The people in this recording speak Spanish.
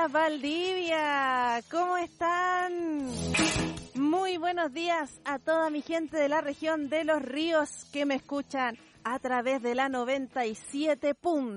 días, Valdivia. ¿Cómo están? Muy buenos días a toda mi gente de la región de Los Ríos que me escuchan a través de la 97.7